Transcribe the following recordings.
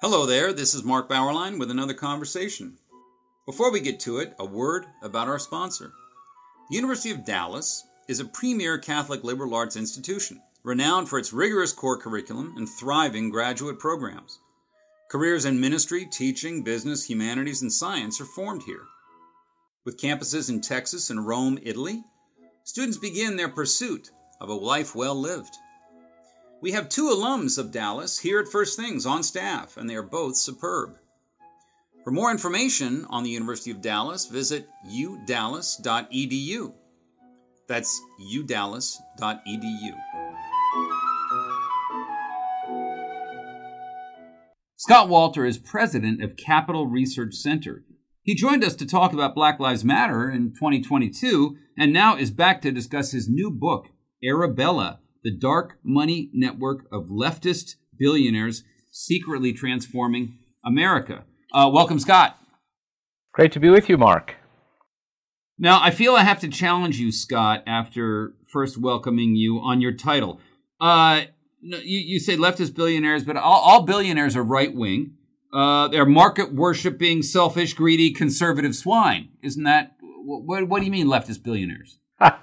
Hello there, this is Mark Bauerlein with another conversation. Before we get to it, a word about our sponsor. The University of Dallas is a premier Catholic liberal arts institution, renowned for its rigorous core curriculum and thriving graduate programs. Careers in ministry, teaching, business, humanities, and science are formed here. With campuses in Texas and Rome, Italy, students begin their pursuit of a life well lived. We have 2 alums of Dallas here at First Things on staff, and they are both superb. For more information on the University of Dallas, visit udallas.edu. That's udallas.edu. Scott Walter is president of Capital Research Center. He joined us to talk about Black Lives Matter in 2022, and now is back to discuss his new book, Arabella, the dark money network of leftist billionaires secretly transforming America. Welcome, Scott. Great to be with you, Mark. Now, I feel I have to challenge you, Scott, after first welcoming you on your title. You say leftist billionaires, but all billionaires are right-wing. They're market-worshipping, selfish, greedy, conservative swine. Isn't that... What do you mean, leftist billionaires?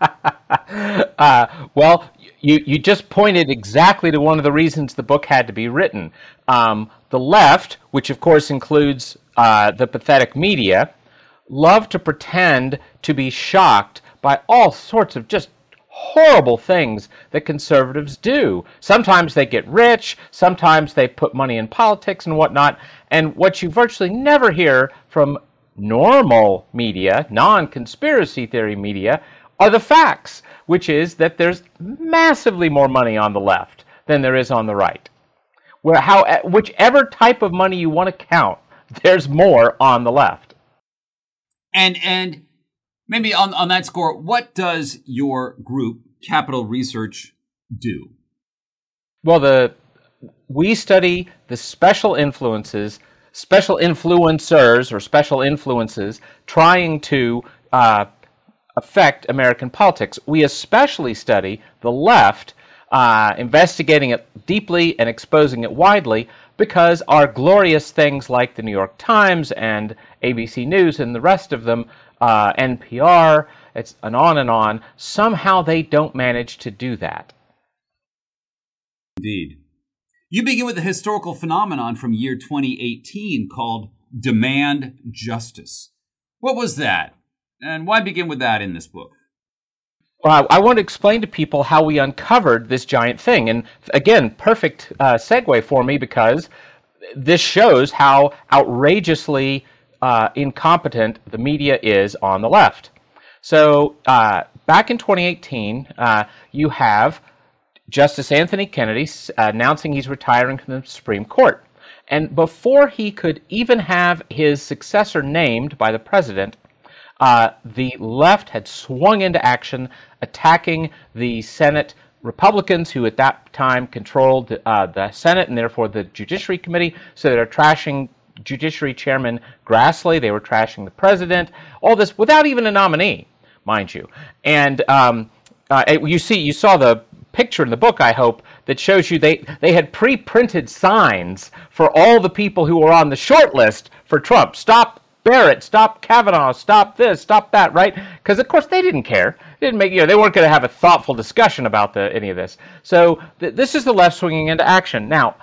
Well, you just pointed exactly to one of the reasons the book had to be written. The left, which of course includes the pathetic media, love to pretend to be shocked by all sorts of just horrible things that conservatives do. Sometimes they get rich, sometimes they put money in politics and whatnot, and what you virtually never hear from normal media, non-conspiracy theory media, are the facts, which is that there's massively more money on the left than there is on the right. Whichever type of money you want to count, there's more on the left. And maybe on that score, what does your group, Capital Research, do? Well, we study the special influencers or special influences trying to affect American politics. We especially study the left, investigating it deeply and exposing it widely, because our glorious things like the New York Times and ABC News and the rest of them, NPR, and on, somehow they don't manage to do that. Indeed. You begin with a historical phenomenon from year 2018 called demand justice. What was that? And why begin with that in this book? Well, I want to explain to people how we uncovered this giant thing. And again, perfect segue for me, because this shows how outrageously incompetent the media is on the left. So back in 2018, you have Justice Anthony Kennedy announcing he's retiring from the Supreme Court. And before he could even have his successor named by the president, the left had swung into action, attacking the Senate Republicans, who at that time controlled the Senate and therefore the Judiciary Committee. So they were trashing Judiciary Chairman Grassley. They were trashing the president. All this without even a nominee, mind you. And you saw the picture in the book, I hope, that shows you they had pre-printed signs for all the people who were on the short list for Trump. Stop Barrett, stop Kavanaugh, stop this, stop that, right? Because of course they didn't care. They weren't going to have a thoughtful discussion about any of this. So this is the left swinging into action. Now,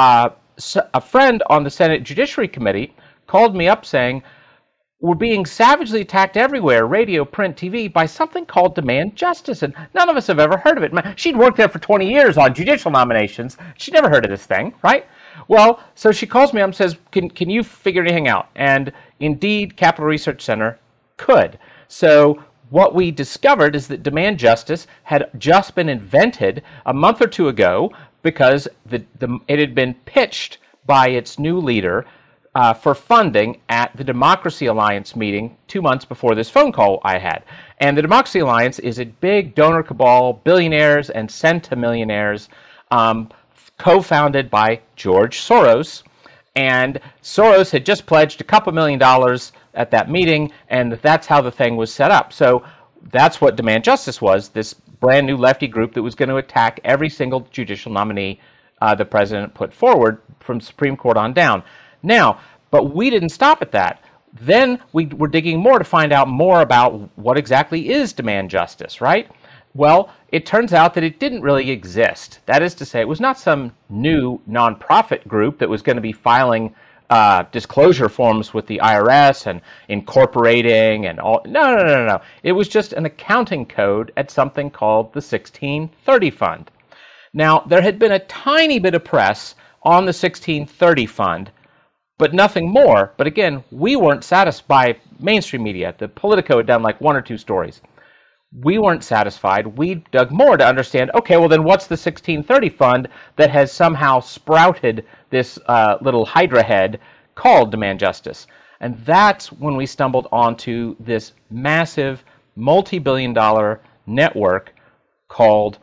a friend on the Senate Judiciary Committee called me up saying, we're being savagely attacked everywhere, radio, print, TV, by something called demand justice, and none of us have ever heard of it. She'd worked there for 20 years on judicial nominations. She'd never heard of this thing, right? Well, so she calls me up and says, can you figure anything out? And indeed, Capital Research Center could. So what we discovered is that demand justice had just been invented a month or two ago because it had been pitched by its new leader for funding at the Democracy Alliance meeting 2 months before this phone call I had. And the Democracy Alliance is a big donor cabal, billionaires and centimillionaires, co-founded by George Soros. And Soros had just pledged a couple $1 million at that meeting, and that's how the thing was set up. So that's what Demand Justice was, this brand new lefty group that was going to attack every single judicial nominee the president put forward from Supreme Court on down. Now, but we didn't stop at that. Then we were digging more to find out more about what exactly is demand justice, right? Well, it turns out that it didn't really exist. That is to say, it was not some new nonprofit group that was going to be filing disclosure forms with the IRS and incorporating and all. No. It was just an accounting code at something called the 1630 Fund. Now, there had been a tiny bit of press on the 1630 Fund, but nothing more. But again, we weren't satisfied. Mainstream media, the Politico had done like one or two stories. We weren't satisfied. We dug more to understand, okay, well then what's the 1630 Fund that has somehow sprouted this little hydra head called demand justice? And that's when we stumbled onto this massive multi-billion-dollar network called,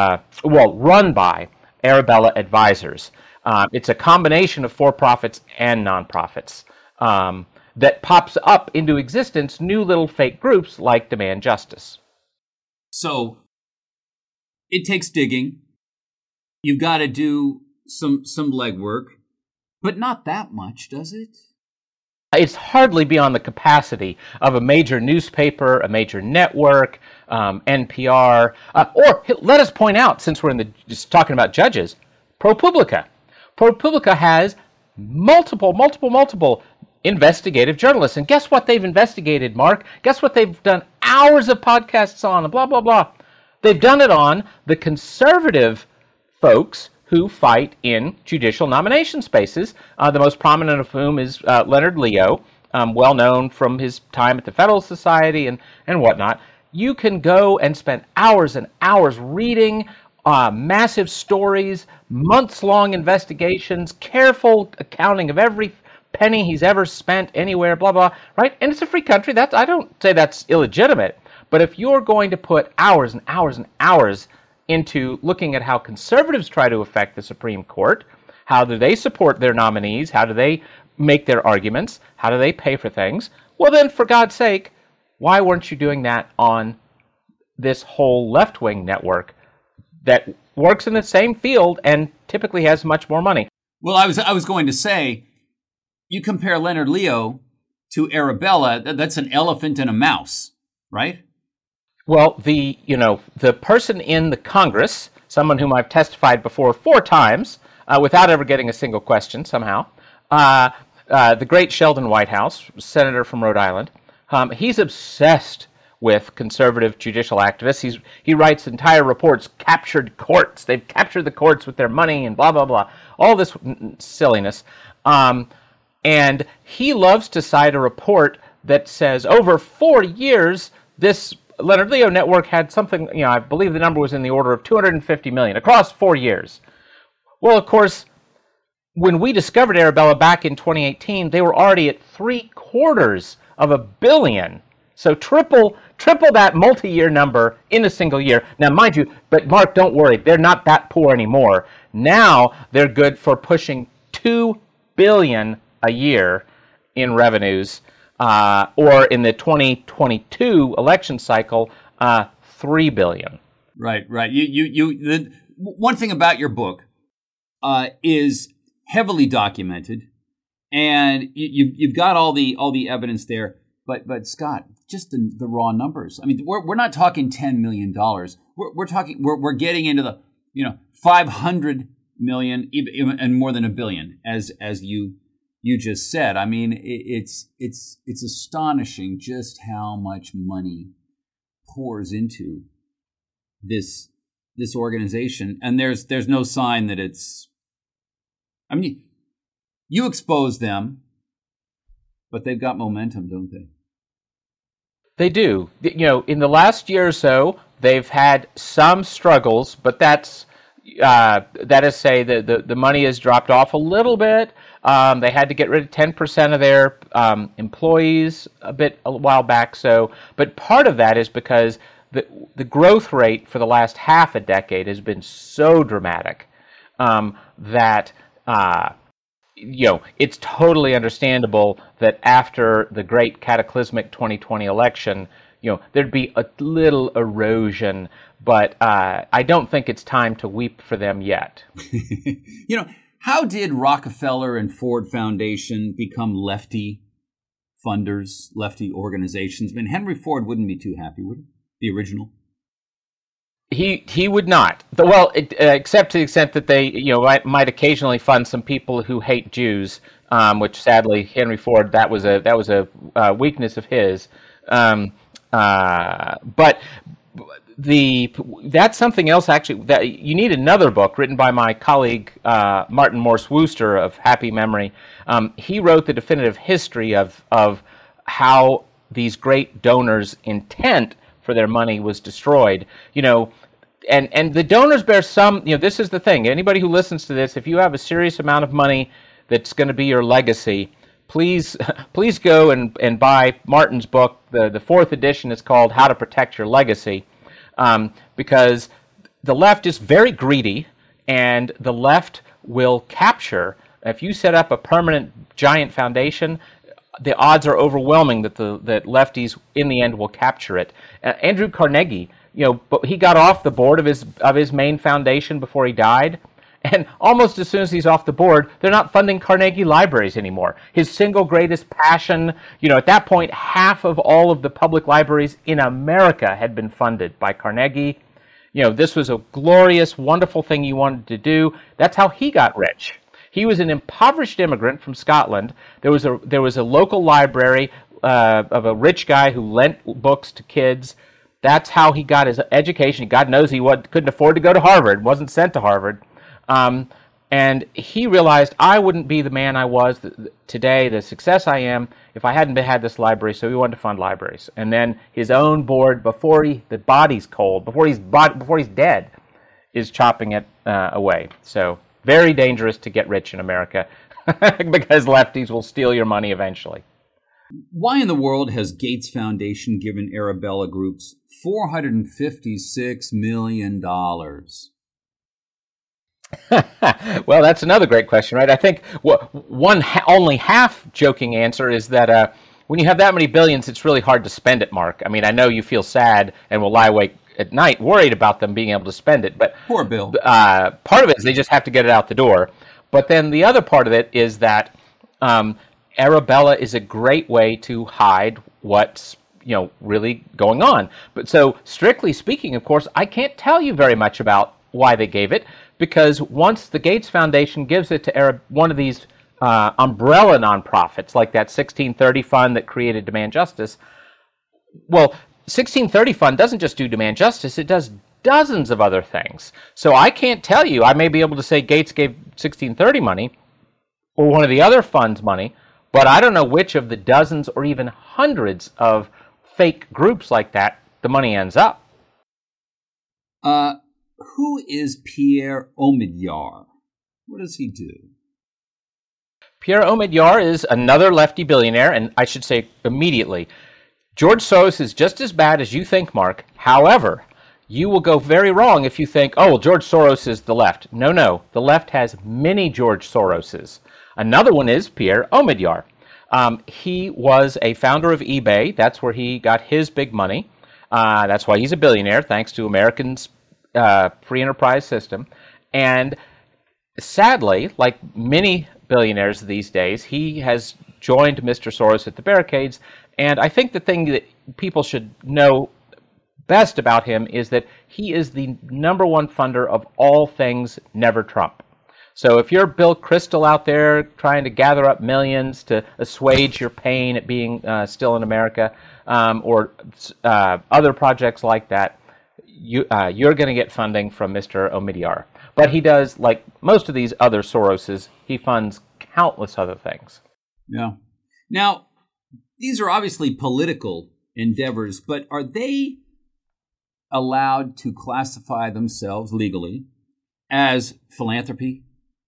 run by Arabella Advisors. It's a combination of for-profits and nonprofits that pops up into existence new little fake groups like Demand Justice. So it takes digging. You've got to do some legwork, but not that much, does it? It's hardly beyond the capacity of a major newspaper, a major network, NPR, or let us point out, since we're just talking about judges, ProPublica. ProPublica has multiple investigative journalists. And guess what they've investigated, Mark? Guess what they've done hours of podcasts on and blah, blah, blah. They've done it on the conservative folks who fight in judicial nomination spaces, the most prominent of whom is Leonard Leo, well known from his time at the Federalist Society and whatnot. You can go and spend hours and hours reading massive stories, months-long investigations, careful accounting of every penny he's ever spent anywhere, blah, blah, right? And it's a free country. I don't say that's illegitimate. But if you're going to put hours and hours and hours into looking at how conservatives try to affect the Supreme Court, how do they support their nominees, how do they make their arguments, how do they pay for things, well then, for God's sake, why weren't you doing that on this whole left-wing network that works in the same field and typically has much more money? Well, I was going to say, you compare Leonard Leo to Arabella, that's an elephant and a mouse, right? Well, the person in the Congress, someone whom I've testified before 4 times, without ever getting a single question somehow, the great Sheldon Whitehouse, senator from Rhode Island, he's obsessed with conservative judicial activists. He writes entire reports, captured courts. They've captured the courts with their money and blah, blah, blah. All this silliness. And he loves to cite a report that says over 4 years, this Leonard Leo network had something, I believe the number was in the order of $250 million across 4 years. Well, of course, when we discovered Arabella back in 2018, they were already at $750 million. So triple that multi-year number in a single year. Now, mind you, but Mark, don't worry, they're not that poor anymore. Now they're good for pushing $2 billion a year in revenues, or in the 2022 election cycle, $3 billion. Right. The one thing about your book is heavily documented, and you've got all the evidence there. But Scott, just the raw numbers. I mean, we're not talking $10 million. We're getting into the 500 million and more than $1 billion, as you just said. I mean, it's astonishing just how much money pours into this organization, and there's no sign that it's. I mean, you expose them, but they've got momentum, don't they? They do. In the last year or so, they've had some struggles, but that is say the money has dropped off a little bit. They had to get rid of 10% of their employees a while back. But part of that is because the growth rate for the last half a decade has been so dramatic that it's totally understandable that after the great cataclysmic 2020 election, there'd be a little erosion, but I don't think it's time to weep for them yet. How did Rockefeller and Ford Foundation become lefty funders, lefty organizations? I mean, Henry Ford wouldn't be too happy, would he? The original? He would not. Well, except to the extent that they might occasionally fund some people who hate Jews, which sadly Henry Ford, that was a weakness of his. But that's something else actually that you need another book written by my colleague Martin Morse Wooster of happy memory. He wrote the definitive history of how these great donors' intent for their money was destroyed. And the donors bear some. This is the thing. Anybody who listens to this, if you have a serious amount of money that's going to be your legacy, please go and buy Martin's book. The fourth edition is called How to Protect Your Legacy. Because the left is very greedy, and the left will capture. If you set up a permanent giant foundation, the odds are overwhelming that lefties in the end will capture it. Andrew Carnegie, but he got off the board of his main foundation before he died, and almost as soon as he's off the board, they're not funding Carnegie libraries anymore. His single greatest passion, at that point, half of all of the public libraries in America had been funded by Carnegie. This was a glorious, wonderful thing you wanted to do. That's how he got rich. He was an impoverished immigrant from Scotland. There was a local library of a rich guy who lent books to kids. That's how he got his education. God knows he couldn't afford to go to Harvard, wasn't sent to Harvard. And he realized I wouldn't be the man I was today, the success I am, if I hadn't had this library, so he wanted to fund libraries. And then his own board, before the body's cold, before he's dead, is chopping it away. So very dangerous to get rich in America because lefties will steal your money eventually. Why in the world has Gates Foundation given Arabella Groups $456 million? Well, that's another great question, right? I think only half joking answer is that when you have that many billions, it's really hard to spend it, Mark. I mean, I know you feel sad and will lie awake at night worried about them being able to spend it, but poor Bill. Part of it is they just have to get it out the door. But then the other part of it is that Arabella is a great way to hide what's really going on. But so strictly speaking, of course, I can't tell you very much about why they gave it, because once the Gates Foundation gives it to one of these umbrella nonprofits, like that 1630 Fund that created Demand Justice, well, 1630 Fund doesn't just do Demand Justice, it does dozens of other things. So I can't tell you. I may be able to say Gates gave 1630 money or one of the other funds money, but I don't know which of the dozens or even hundreds of fake groups like that the money ends up. Who is Pierre Omidyar? What does he do? Pierre Omidyar is another lefty billionaire, and I should say immediately, George Soros is just as bad as you think, Mark. However, you will go very wrong if you think, oh, well, George Soros is the left. No. The left has many George Soroses. Another one is Pierre Omidyar. He was a founder of eBay. That's where he got his big money. That's why he's a billionaire, thanks to Americans' free enterprise system. And sadly, like many billionaires these days, he has joined Mr. Soros at the barricades. And I think the thing that people should know best about him is that he is the number one funder of all things Never Trump. So if you're Bill Kristol out there trying to gather up millions to assuage your pain at being still in America, or other projects like that, you're going to get funding from Mr. Omidyar. But he does, like most of these other Soroses, he funds countless other things. Yeah. Now, these are obviously political endeavors, but are they allowed to classify themselves legally as philanthropy?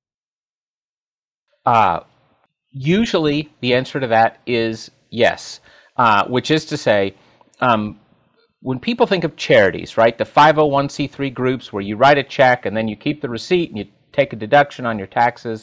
Usually the answer to that is yes, which is to say, when people think of charities, right, the 501c3 groups where you write a check and then you keep the receipt and you take a deduction on your taxes,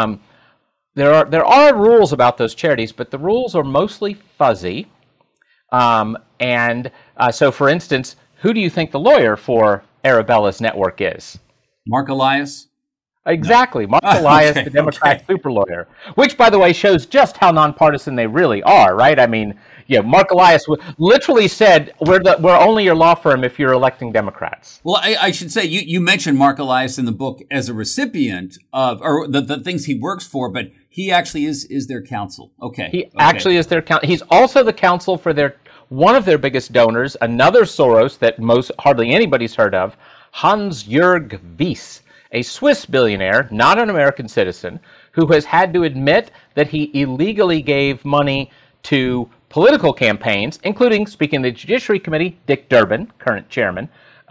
there are rules about those charities, but the rules are mostly fuzzy. So, for instance, who do you think the lawyer for Arabella's network is? Mark Elias? Exactly. Mark Elias, the Democrat super lawyer, which, by the way, shows just how nonpartisan they really are, right? I mean, Mark Elias literally said, we're only your law firm if you're electing Democrats. Well, I should say, you mentioned Mark Elias in the book as a recipient of, or the things he works for, but he actually is their counsel. Okay. He actually is their counsel. He's also the counsel for one of their biggest donors, another Soros that hardly anybody's heard of, Hans-Jörg Wyss, a Swiss billionaire, not an American citizen, who has had to admit that he illegally gave money to political campaigns, including, speaking of the Judiciary Committee, Dick Durbin, current chairman.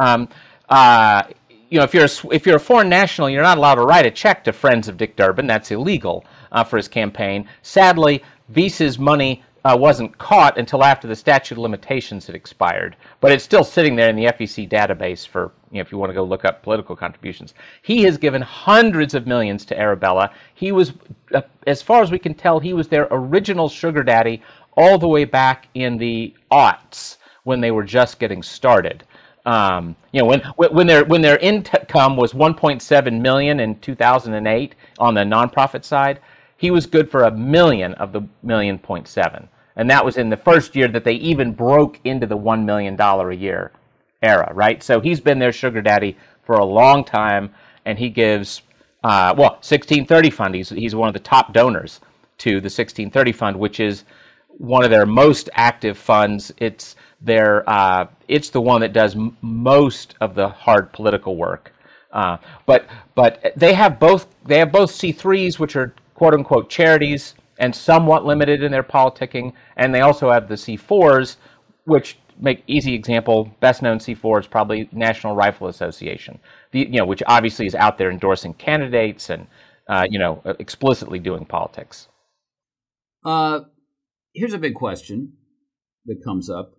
If you're a foreign national, you're not allowed to write a check to friends of Dick Durbin. That's illegal for his campaign. Sadly, Wyss's money wasn't caught until after the statute of limitations had expired, but it's still sitting there in the FEC database for, if you want to go look up political contributions. He has given hundreds of millions to Arabella. He was, as far as we can tell, he was their original sugar daddy all the way back in the aughts when they were just getting started. When their income was 1.7 million in 2008 on the nonprofit side, he was good for $1 million of the 1.7 million. And that was in the first year that they even broke into the $1 million a year era, right? So he's been their sugar daddy for a long time, and he gives, 1630 Fund, he's one of the top donors to the 1630 Fund, which is one of their most active funds. It's the one that does most of the hard political work. But they have both C3s, which are quote unquote charities and somewhat limited in their politicking, and they also have the C4s, which make easy example. Best known C4 is probably National Rifle Association, which obviously is out there endorsing candidates and explicitly doing politics. Here's a big question that comes up.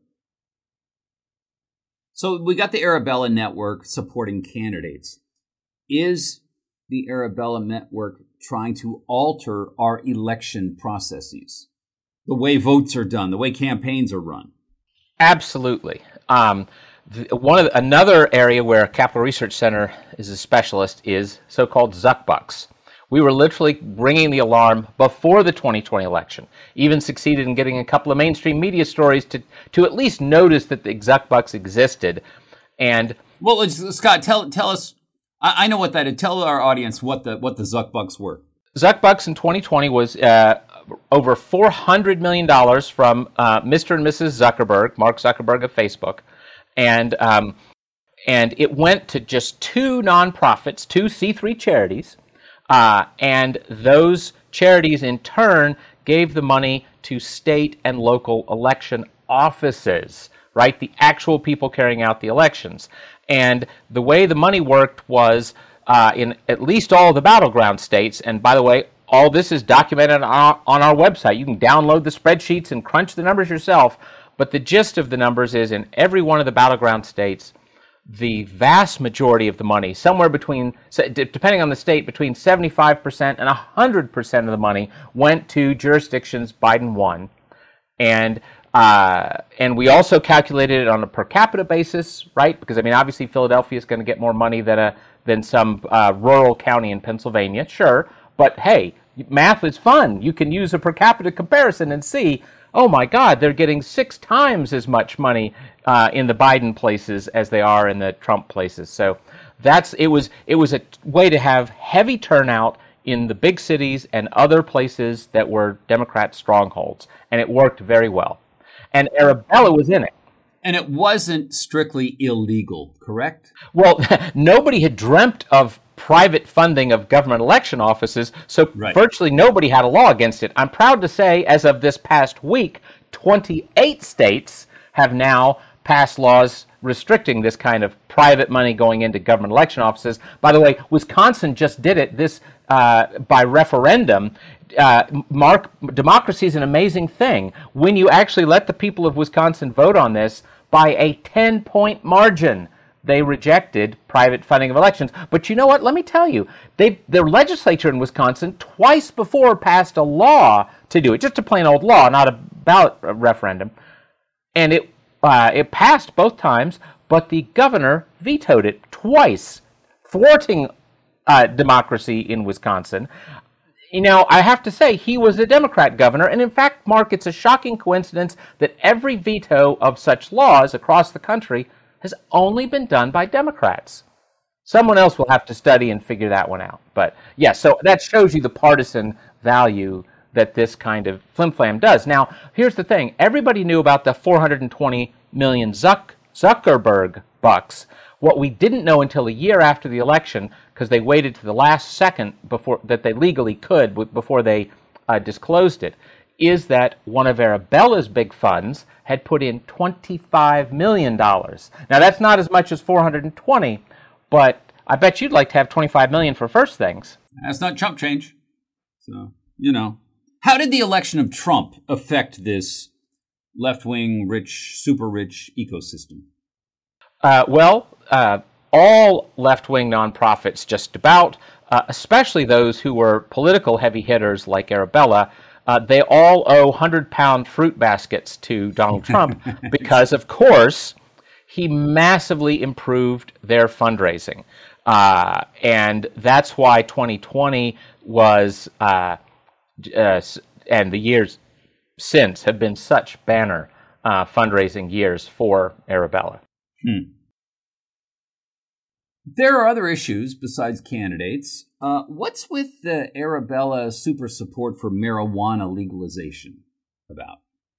So we got the Arabella Network supporting candidates. Is the Arabella Network trying to alter our election processes? The way votes are done, the way campaigns are run? Absolutely. Another area where Capital Research Center is a specialist is so-called Zuckbucks. We were literally ringing the alarm before the 2020 election. Even succeeded in getting a couple of mainstream media stories to at least notice that the Zuckbucks existed. And well, Scott, tell us. I know what that is. Tell our audience what the Zuckbucks were. Zuckbucks in 2020 was over $400 million from Mr. and Mrs. Zuckerberg, Mark Zuckerberg of Facebook, and it went to just two nonprofits, two C3 charities. And those charities, in turn, gave the money to state and local election offices, right? The actual people carrying out the elections. And the way the money worked was in at least all of the battleground states, and by the way, all this is documented on our website. You can download the spreadsheets and crunch the numbers yourself, but the gist of the numbers is in every one of the battleground states, the vast majority of the money, somewhere between, depending on the state, between 75% and 100% of the money went to jurisdictions Biden won. And we also calculated it on a per capita basis, right? Because, I mean, obviously Philadelphia is going to get more money than some rural county in Pennsylvania, sure. But, hey, math is fun. You can use a per capita comparison and see, oh, my God, they're getting 6 times as much money in the Biden places as they are in the Trump places. So it was a way to have heavy turnout in the big cities and other places that were Democrat strongholds, and it worked very well. And Arabella was in it. And it wasn't strictly illegal, correct? Well, nobody had dreamt of private funding of government election offices, so virtually nobody had a law against it. I'm proud to say, as of this past week, 28 states have now passed laws restricting this kind of private money going into government election offices. By the way, Wisconsin just did it by referendum. Democracy is an amazing thing. When you actually let the people of Wisconsin vote on this, by a 10-point margin, they rejected private funding of elections. But you know what? Let me tell you, their legislature in Wisconsin twice before passed a law to do it, just a plain old law, not a ballot referendum. and it passed both times, but the governor vetoed it twice, thwarting democracy in Wisconsin. I have to say, he was a Democrat governor, and in fact, Mark, it's a shocking coincidence that every veto of such laws across the country has only been done by Democrats. Someone else will have to study and figure that one out. But yeah, so that shows you the partisan value that this kind of flim-flam does. Now, here's the thing. Everybody knew about the 420 million Zuckerberg bucks. What we didn't know until a year after the election, because they waited to the last second before that they legally could before they disclosed it, is that one of Arabella's big funds had put in $25 million. Now, that's not as much as 420, but I bet you'd like to have $25 million for first things. That's not chump change. So, How did the election of Trump affect this left-wing, rich, super rich ecosystem? All left-wing nonprofits, just about, especially those who were political heavy hitters like Arabella, they all owe 100-pound fruit baskets to Donald Trump because, of course, he massively improved their fundraising. And that's why 2020 was, and the years since have been such banner fundraising years for Arabella. There are other issues besides candidates. What's with the Arabella super support for marijuana legalization about?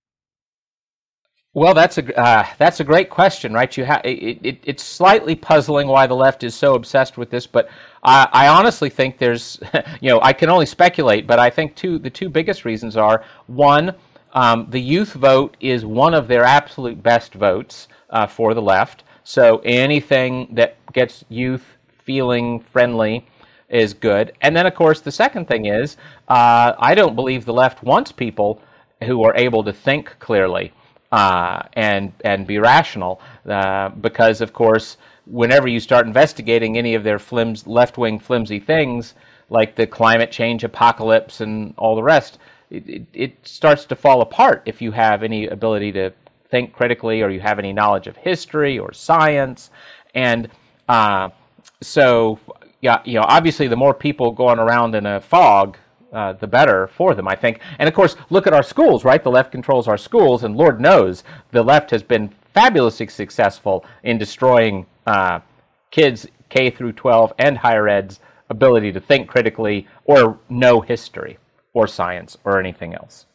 Well, that's a great question, right? It's slightly puzzling why the left is so obsessed with this, but I honestly think there's, I can only speculate, but I think the two biggest reasons are, one, the youth vote is one of their absolute best votes for the left. So anything that gets youth feeling friendly is good. And then, of course, the second thing is, I don't believe the left wants people who are able to think clearly and be rational, because, of course, whenever you start investigating any of their left-wing flimsy things, like the climate change apocalypse and all the rest, it starts to fall apart if you have any ability to think critically, or you have any knowledge of history or science. And so, obviously the more people going around in a fog, the better for them, I think. And of course, look at our schools, right? The left controls our schools, and Lord knows the left has been fabulously successful in destroying kids K through 12 and higher ed's ability to think critically or know history or science or anything else.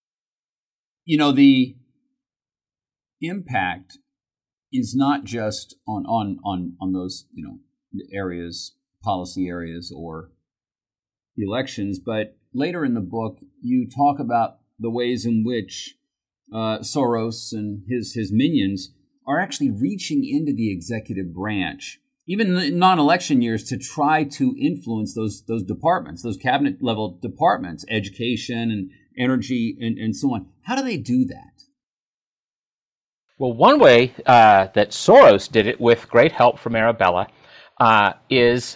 The impact is not just on those areas, policy areas, or elections, but later in the book you talk about the ways in which Soros and his minions are actually reaching into the executive branch, even in non-election years, to try to influence those departments, those cabinet level departments, education and energy and so on. How do they do that? Well, one way that Soros did it, with great help from Arabella, is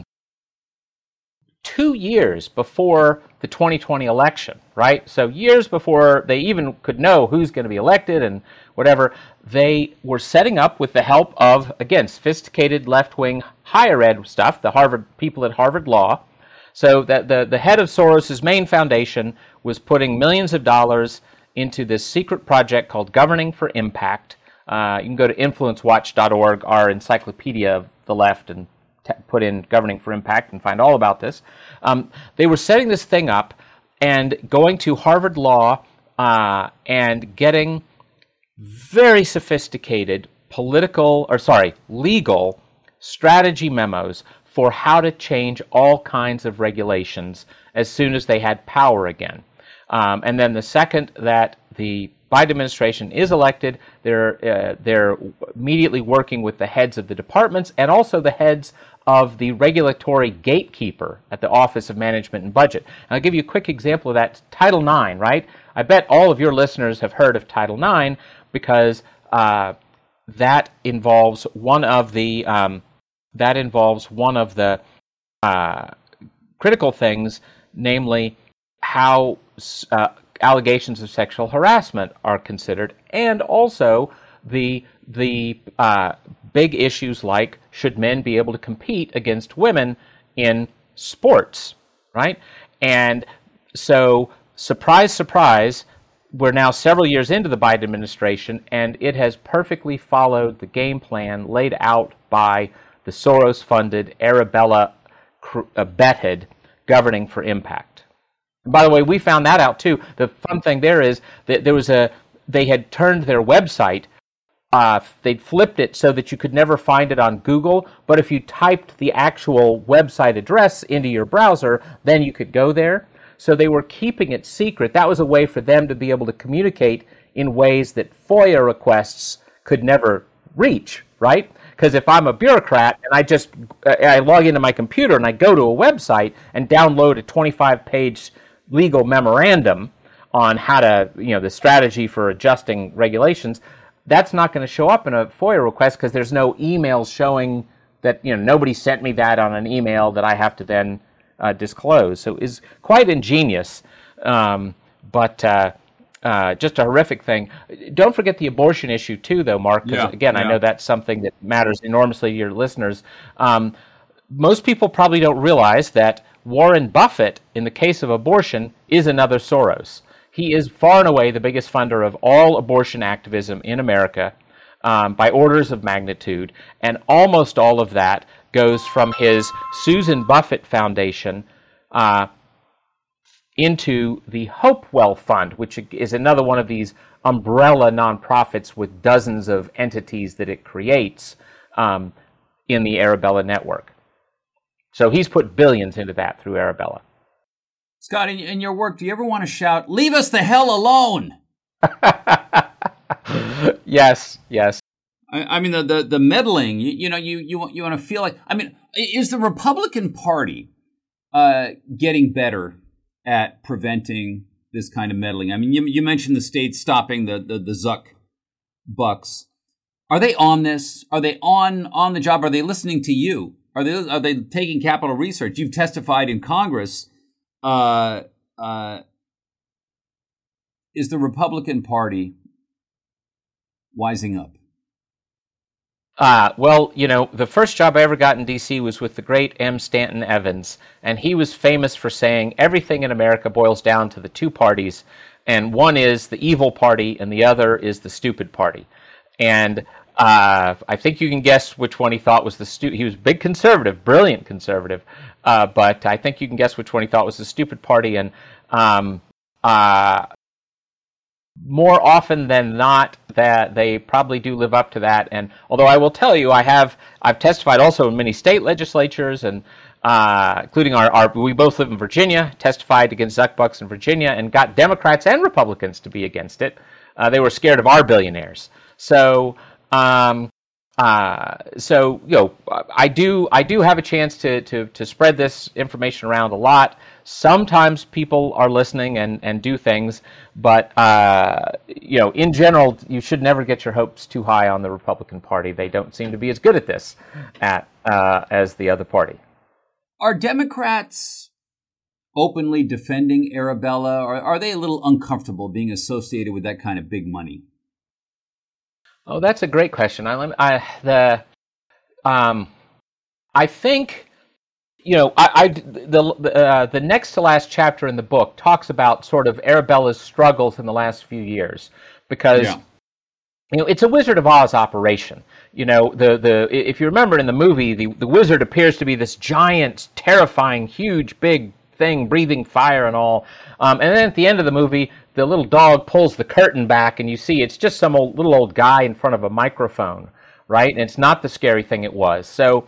2 years before the 2020 election, right? So years before they even could know who's going to be elected and whatever, they were setting up, with the help of, again, sophisticated left-wing higher ed stuff, the Harvard people at Harvard Law. So that the head of Soros's main foundation was putting millions of dollars into this secret project called Governing for Impact. You can go to influencewatch.org, our encyclopedia of the left, and put in Governing for Impact and find all about this. They were setting this thing up and going to Harvard Law and getting very sophisticated legal strategy memos for how to change all kinds of regulations as soon as they had power again. And then the second that the Biden administration is elected, they're immediately working with the heads of the departments and also the heads of the regulatory gatekeeper at the Office of Management and Budget. And I'll give you a quick example of that. Title IX, right? I bet all of your listeners have heard of Title IX because that involves one of the critical things, namely how allegations of sexual harassment are considered, and also the big issues like should men be able to compete against women in sports, right? And so, surprise, surprise, we're now several years into the Biden administration, and it has perfectly followed the game plan laid out by the Soros-funded, Arabella-betted Governing for Impact. And by the way, we found that out too. The fun thing there is that they had turned their website, they'd flipped it so that you could never find it on Google, but if you typed the actual website address into your browser, then you could go there. So they were keeping it secret. That was a way for them to be able to communicate in ways that FOIA requests could never reach, right? Because if I'm a bureaucrat and I log into my computer and I go to a website and download a 25-page legal memorandum on how to, the strategy for adjusting regulations, that's not going to show up in a FOIA request because there's no emails showing that, nobody sent me that on an email that I have to then disclose. So it's quite ingenious, but just a horrific thing. Don't forget the abortion issue too, though, Mark, because I know that's something that matters enormously to your listeners. Most people probably don't realize that Warren Buffett, in the case of abortion, is another Soros. He is far and away the biggest funder of all abortion activism in America by orders of magnitude, and almost all of that goes from his Susan Buffett Foundation into the Hopewell Fund, which is another one of these umbrella nonprofits with dozens of entities that it creates in the Arabella network. So he's put billions into that through Arabella. Scott, in your work, do you ever want to shout, "Leave us the hell alone"? Yes. I mean, the meddling, you want to feel like, is the Republican Party getting better at preventing this kind of meddling? I mean, you mentioned the states stopping the Zuck bucks. Are they on this? Are they on the job? Are they listening to you? Are they taking Capitol Research? You've testified in Congress. Is the Republican Party wising up? Well, the first job I ever got in D.C. was with the great M. Stanton Evans, and he was famous for saying everything in America boils down to the two parties, and one is the evil party, and the other is the stupid party. And I think you can guess which one he thought was he was a big conservative, brilliant conservative, but I think you can guess which one he thought was the stupid party, and more often than not, that they probably do live up to that. And although I will tell you, I've testified also in many state legislatures, and including we both live in Virginia, testified against Zuckbucks in Virginia, and got Democrats and Republicans to be against it. They were scared of our billionaires. So I do have a chance to spread this information around a lot. Sometimes people are listening and do things, but in general, you should never get your hopes too high on the Republican Party. They don't seem to be as good at this as the other party. Are Democrats openly defending Arabella, or are they a little uncomfortable being associated with that kind of big money? Oh, that's a great question. I think, the next to last chapter in the book talks about sort of Arabella's struggles in the last few years, because it's a Wizard of Oz operation. If you remember in the movie, the wizard appears to be this giant, terrifying, huge, big thing, breathing fire and all. And then at the end of the movie, the little dog pulls the curtain back, and you see it's just some little old guy in front of a microphone, right? And it's not the scary thing it was. So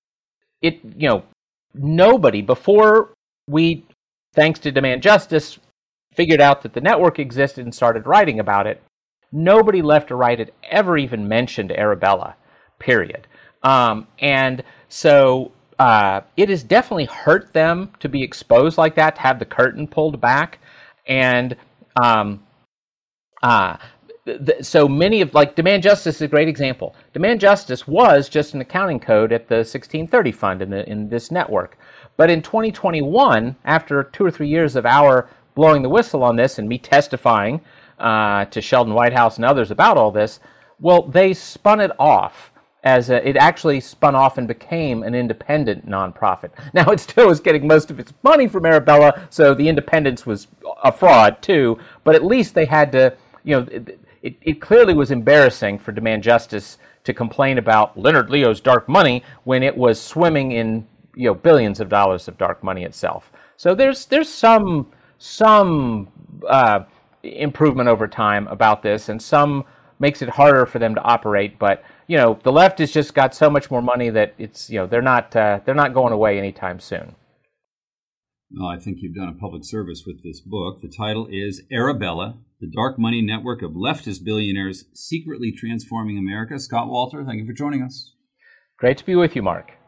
nobody, before we, thanks to Demand Justice, figured out that the network existed and started writing about it, nobody left or right had ever even mentioned Arabella, period. And so it has definitely hurt them to be exposed like that, to have the curtain pulled back. And so many of, like, Demand Justice is a great example. Demand Justice was just an accounting code at the 1630 Fund in this network. But in 2021, after 2 or 3 years of our blowing the whistle on this and me testifying to Sheldon Whitehouse and others about all this, well, they spun it off it actually spun off and became an independent nonprofit. Now, it still was getting most of its money from Arabella, so the independence was a fraud too, but at least they had to, it clearly was embarrassing for Demand Justice to complain about Leonard Leo's dark money when it was swimming in billions of dollars of dark money itself. So there's some improvement over time about this, and some makes it harder for them to operate. But the left has just got so much more money that it's they're not going away anytime soon. Well, I think you've done a public service with this book. The title is Arabella: The Dark Money Network of Leftist Billionaires Secretly Transforming America. Scott Wolter, thank you for joining us. Great to be with you, Mark.